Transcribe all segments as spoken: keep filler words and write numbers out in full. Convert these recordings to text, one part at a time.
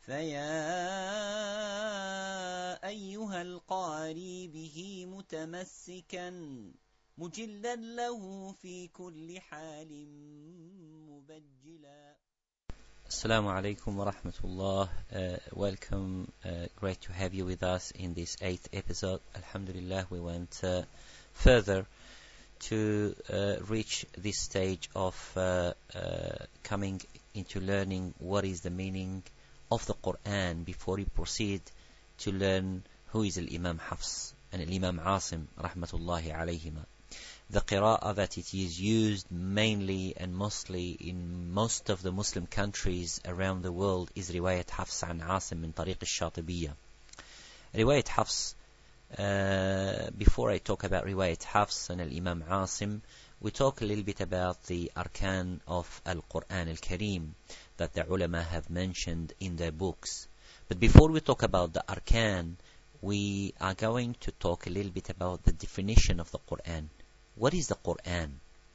فيا أيها القاري به متمسكا مجلا له في كل حال مبجلا. Assalamu alaikum wa rahmatullah. Uh, welcome. Uh, great to have you with us in this eighth episode. Alhamdulillah, we went uh, further to uh, reach this stage of uh, uh, coming into learning what is the meaning of the Quran before we proceed to learn who is Al-Imam Hafs and Al-Imam Asim rahmatullahi alayhima. The qira'ah that it is used mainly and mostly in most of the Muslim countries around the world is Riwayat Hafs an Asim min Tariq al-Shatibiyya. Riwayat Hafs, uh, before I talk about Riwayat Hafs and Al-Imam Asim, we talk a little bit about the arkan of Al-Quran Al-Kareem that the ulama have mentioned in their books. But before we talk about the arkan, we are going to talk a little bit about the definition of the Quran. What is the Quran?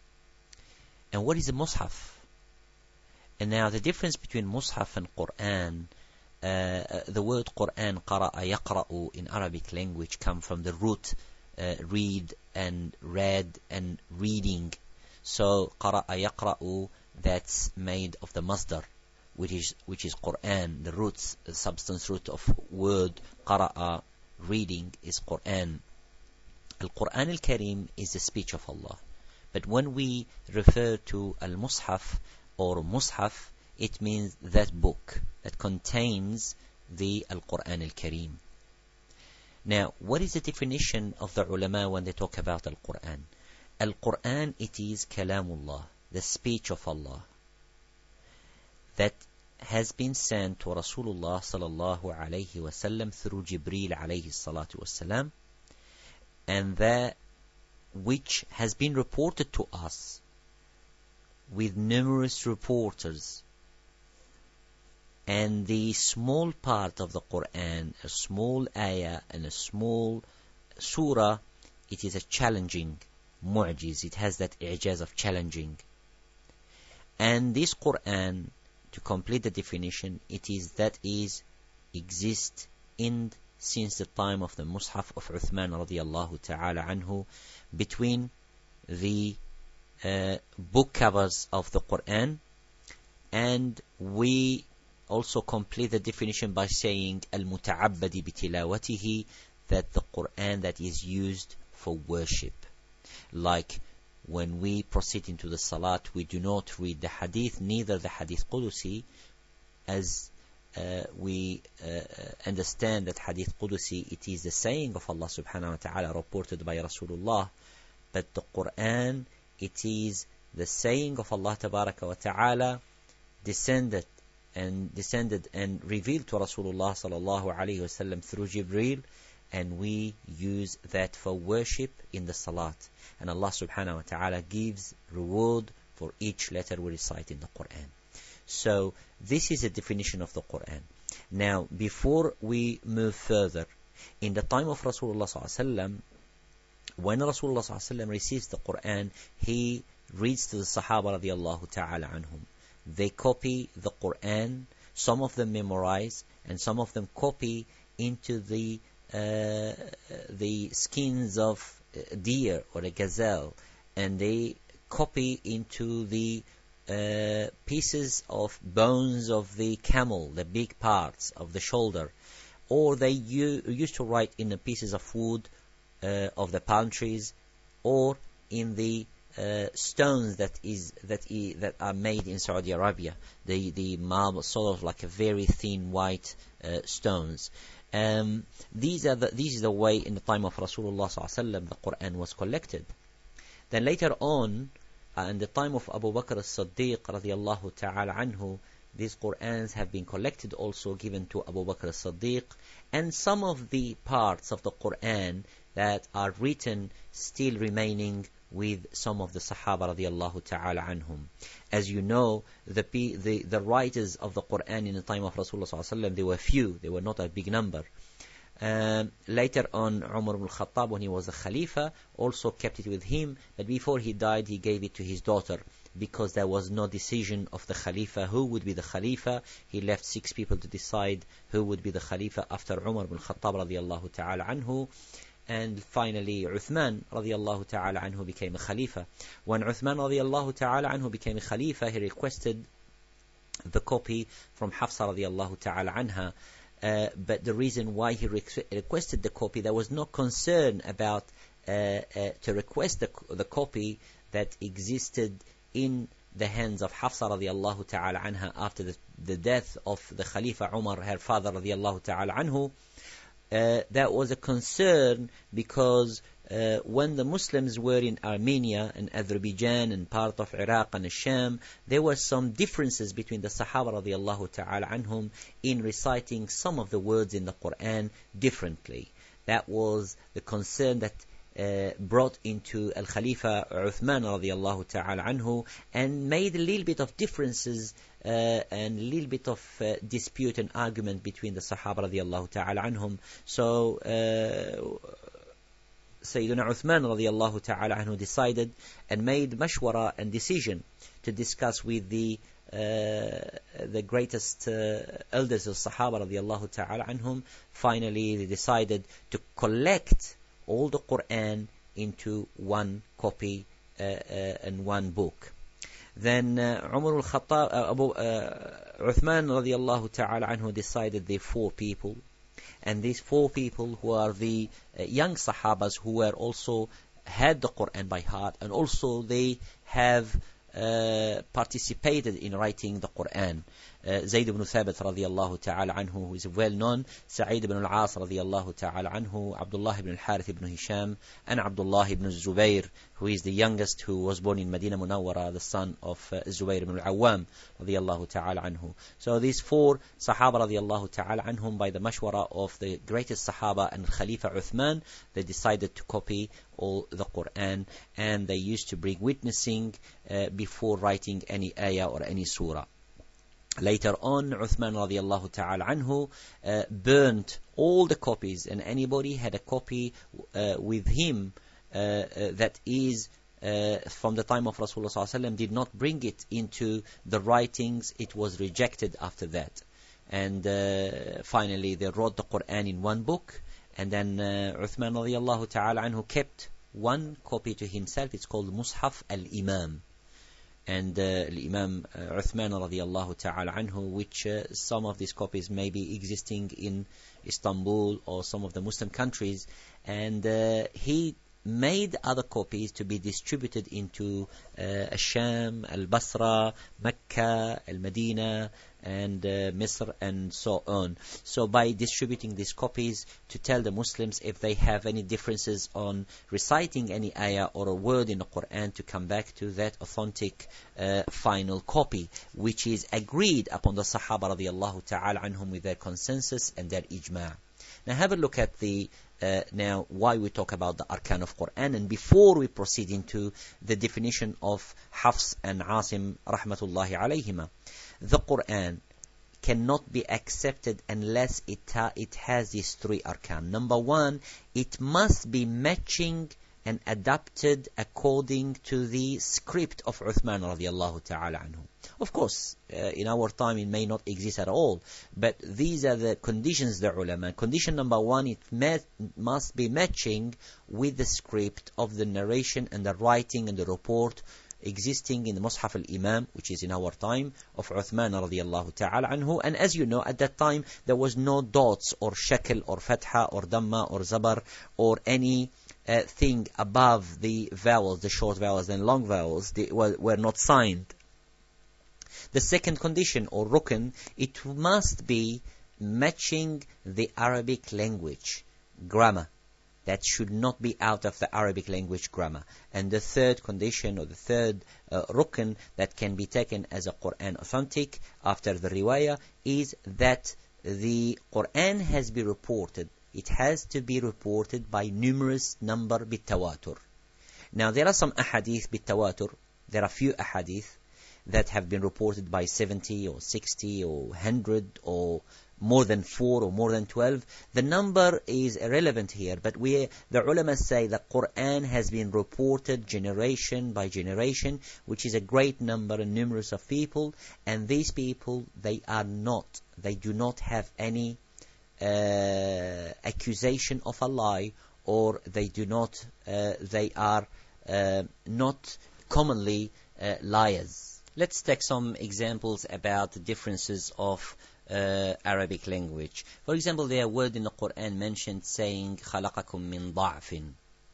And what is the Mus'haf? And now the difference between Mus'haf and Quran, uh, the word Quran, qara'a yaqra'u in Arabic language, come from the root uh, read and read and reading. So qara'a yaqra'u, that's made of the masdar, which is which is Quran. The roots, the substance root of word qara'a, reading, is Quran. Al-Quran Al-Kareem is the speech of Allah. But when we refer to Al-Mushaf or Mushaf, it means that book that contains the Al-Quran Al-Kareem. Now, what is the definition of the ulama when they talk about Al-Quran? Al-Quran, it is Kalamullah, the speech of Allah, that has been sent to Rasulullah sallallahu alayhi wa sallam through Jibreel alayhi salatu wassalam, and that which has been reported to us with numerous reporters. And the small part of the Quran, a small ayah and a small surah, it is a challenging mu'jiz. It has that i'jaz of challenging. And this Quran, to complete the definition, it is that is exist in since the time of the Mus'haf of Uthman radiyallahu ta'ala anhu, between the uh, book covers of the Quran. And we also complete the definition by saying al-muta'abbadi bitilawatihi, that the Quran that is used for worship. Like when we proceed into the salat, we do not read the hadith, neither the hadith Qudusi, as Uh, we uh, understand that Hadith Qudusi, it is the saying of Allah subhanahu wa ta'ala reported by Rasulullah, but the Quran, it is the saying of Allah tabaraka wa ta'ala descended and descended and revealed to Rasulullah sallallahu alayhi wa sallam through Jibreel, and we use that for worship in the salat, and Allah subhanahu wa ta'ala gives reward for each letter we recite in the Quran. So this is a definition of the Quran. Now, before we move further, in the time of Rasulullah sallallahu alaihi wasallam, when Rasulullah sallallahu alaihi wasallam receives the Quran, he reads to the Sahaba radiyallahu ta'ala anhum. They copy the Quran, some of them memorize, and some of them copy into the uh, the skins of a deer or a gazelle, and they copy into the Uh, pieces of bones of the camel, the big parts of the shoulder, or they u- used to write in the pieces of wood uh, of the palm trees, or in the uh, stones that is that I, that are made in Saudi Arabia, the the marble, sort of like a very thin white uh, stones. Um, these are the, this is the way in the time of Rasulullah sallallahu alaihi wasallam the Quran was collected. Then later on, Uh, in the time of Abu Bakr as-Siddiq radiyallahu ta'ala anhu, these Qur'ans have been collected, also given to Abu Bakr as-Siddiq, and some of the parts of the Qur'an that are written still remaining with some of the Sahaba radiyallahu ta'ala anhum. As you know, the, the the writers of the Qur'an in the time of Rasulullah sallallahu alaihi wasallam, they were few, they were not a big number. Um, later on, Umar ibn al-Khattab, when he was a Khalifa, also kept it with him, but before he died, he gave it to his daughter, because there was no decision of the Khalifa who would be the Khalifa. He left six people to decide who would be the Khalifa after Umar ibn Khattab radiyallahu ta'ala anhu. And finally, Uthman radiyallahu ta'ala anhu became a Khalifa. When Uthman radiyallahu ta'ala anhu became a Khalifa, he requested the copy from Hafsa radiyallahu ta'ala anha. Uh, but the reason why he re requested the copy, there was no concern about uh, uh, to request the, the copy that existed in the hands of Hafsa radiyallahu ta'ala anha after the, the death of the Khalifa Umar, her father radiyallahu ta'ala anhu. Uh, that was a concern because uh, when the Muslims were in Armenia and Azerbaijan and part of Iraq and Sham, there were some differences between the Sahaba radiallahu ta'ala anhum in reciting some of the words in the Quran differently. That was the concern that uh, brought into Al-Khalifa Uthman radiallahu ta'ala anhu and made a little bit of differences Uh, and a little bit of uh, dispute and argument between the Sahaba radiallahu ta'ala anhum. So uh, Sayyidina Uthman radiallahu ta'ala anhu decided and made mashwara and decision to discuss with the uh, the greatest uh, elders of Sahaba radiallahu ta'ala anhum. Finally they decided to collect all the Quran into one copy uh, uh, and one book. Then uh, Umar al-Khattab, uh, Abu uh, Uthman radiallahu ta'ala anhu decided the four people, and these four people who are the uh, young Sahabas who were also had the Quran by heart, and also they have uh, participated in writing the Quran. Uh, Zayd ibn Thabit radiallahu ta'ala anhu, who is well known, Sa'id ibn al-As radiallahu ta'ala anhu, Abdullah ibn al-Harith ibn Hisham, and Abdullah ibn Zubayr, who is the youngest, who was born in Medina Munawwara, the son of uh, Zubayr ibn al-Awwam radiallahu ta'ala anhu. So these four Sahaba radiallahu ta'ala anhum, by the mashwara of the greatest Sahaba and Khalifa Uthman, they decided to copy all the Quran, and they used to bring witnessing uh, before writing any ayah or any surah. Later on, Uthman radiallahu ta'ala anhu uh, burnt all the copies, and anybody had a copy uh, with him uh, uh, that is uh, from the time of Rasulullah sallallahu alaihi wasallam did not bring it into the writings, it was rejected after that. And uh, finally they wrote the Quran in one book, and then uh, Uthman radiallahu ta'ala anhu kept one copy to himself. It's called Mushaf al-Imam. And uh, Imam uh, Uthman radiallahu ta'ala anhu, which uh, some of these copies may be existing in Istanbul or some of the Muslim countries, and uh, he made other copies to be distributed into uh, Sham, Al-Basra, Mecca, Al-Medina, and uh, Misr, and so on. So by distributing these copies to tell the Muslims if they have any differences on reciting any ayah or a word in the Quran, to come back to that authentic uh, final copy, which is agreed upon the Sahaba radiallahu ta'ala anhum with their consensus and their ijma'. Now have a look at the uh, now why we talk about the arkan of Quran, and before we proceed into the definition of Hafs and Asim rahmatullahi alayhima. The Quran cannot be accepted unless it, uh, it has these three arkan. Number one, it must be matching and adapted according to the script of Uthman radiallahu ta'ala anhu. Of course, uh, in our time it may not exist at all, but these are the conditions, the ulama. Condition number one, it met, must be matching with the script of the narration and the writing and the report existing in the Mushaf al-Imam, which is in our time, of Uthman radiallahu ta'ala anhu. And as you know, at that time there was no dots or shakl or fatha or dhamma or zabar or any uh, thing above the vowels, the short vowels and long vowels. They were, were not signed. The second condition, or rukn, it must be matching the Arabic language grammar. That should not be out of the Arabic language grammar. And the third condition, or the third uh, rukn that can be taken as a Quran authentic after the riwayah, is that the Quran has been reported. It has to be reported by numerous number bitawatur. Now there are some ahadith bitawatur. There are few ahadith that have been reported by seventy or sixty or one hundred or more than four or more than twelve. The number is irrelevant here, but we, the ulama say the Quran has been reported generation by generation, which is a great number and numerous of people, and these people, they are not, they do not have any uh, accusation of a lie, or they do not, uh, they are uh, not commonly uh, liars. Let's take some examples about the differences of uh, Arabic language. For example, there are words in the Quran mentioned saying خَلَقَكُم مِّن ضَعْفٍ,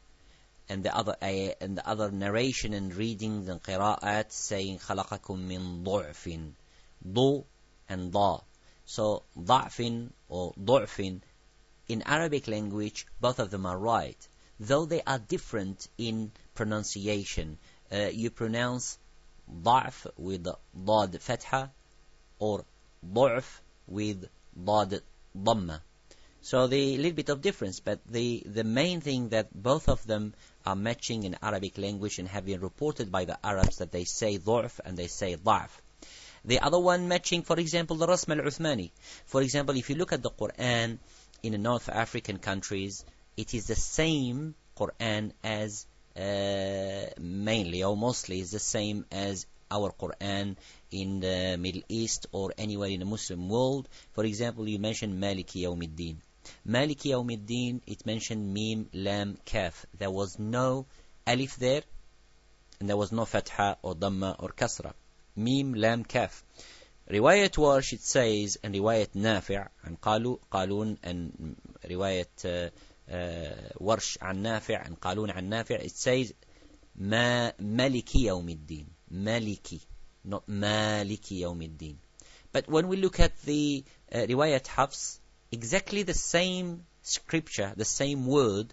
and the other ayah, and the other narration and readings and qira'at saying خَلَقَكُم مِّن ضُعْفٍ, ضُ and ضَ. So ضَعْفٍ or ضُعْفٍ, in Arabic language, both of them are right, though they are different in pronunciation. Uh, you pronounce ضعف with ضاد فتحة, or ضعف with ضاد ضمة. So the little bit of difference, but the, the main thing that both of them are matching in Arabic language and have been reported by the Arabs that they say ضعف and they say ضعف. The other one matching, for example, the Rasm al-Uthmani. For example, if you look at the Quran in the North African countries, it is the same Quran as uh, mainly or mostly is the same as our Quran in the Middle East or anywhere in the Muslim world. For example, you mentioned Maliki Yawmiddin. Maliki Yawmiddin, it mentioned Mim, Lam, Kaf. There was no alif there, and there was no fatha or dhamma or kasra. Mim, Lam, Kaf. Riwayat Warsh, it says, and Riwayat Nafi' and Qalu, Qalun, and Riwayat uh, uh, Warsh and Nafi' and Qalun and Nafi', it says Ma Maliki Yawmiddin. Maliki, not Maliki Yawmiddin. But when we look at the uh, Riwayat Hafs, exactly the same scripture, the same word,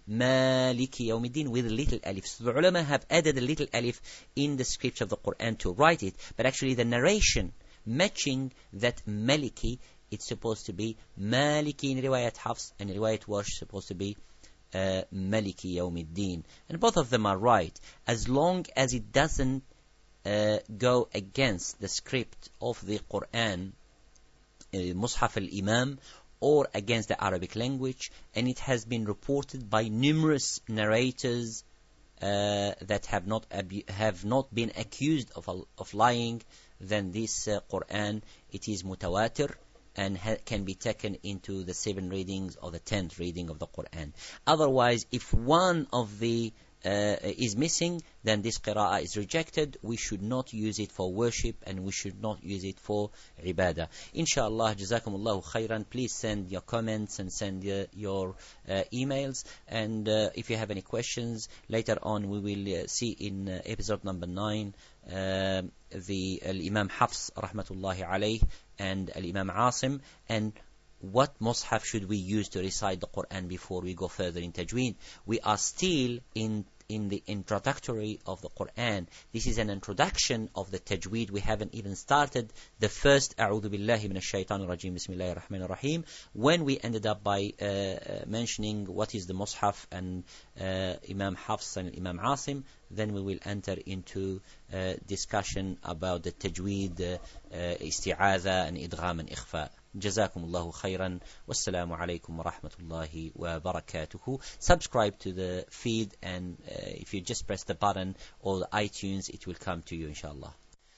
Maliki Yawmiddin, with a little alif. So the ulama have added a little alif in the scripture of the Quran to write it, but actually the narration matching that Maliki, it's supposed to be Maliki in Riwayat Hafs, and Riwayat Warsh supposed to be uh, Maliki Yawmiddin. And both of them are right, as long as it doesn't uh, go against the script of the Quran, uh, Mus'haf al-Imam, or against the Arabic language, and it has been reported by numerous narrators uh, that have not have not been accused of of lying. Then this uh, Quran, it is mutawatir and ha can be taken into the seven readings or the tenth reading of the Quran. Otherwise, if one of the uh, is missing, then this qira'ah is rejected. We should not use it for worship, and we should not use it for ibadah. Inshallah, jazakumullahu khairan. Please send your comments and send uh, your uh, emails. And uh, if you have any questions, later on we will uh, see in uh, episode number nine uh, the uh, Imam Hafs rahmatullahi alayh and Imam Asim, and what mushaf should we use to recite the Quran before we go further in tajweed. We are still in in the introductory of the Quran. This is an introduction of the tajweed. We haven't even started the first A'udhu Billahi Minash Shaitanir Rajim Bismillahir Rahmanir Rahim, when we ended up by uh, uh, mentioning what is the Mus'haf and uh, Imam Hafs and Imam Asim. Then we will enter into uh, discussion about the tajweed, uh, uh, isti'adha and idgham and ikhfa. جزاكم الله خيرا والسلام عليكم ورحمة الله وبركاته. Subscribe to the feed, and uh, if you just press the button or the iTunes, it will come to you inshallah.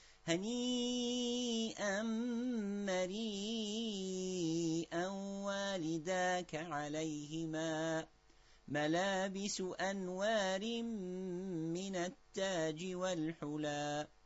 هنيئا مريئا والداك عليهما ملابس أنوار من التاج والحلى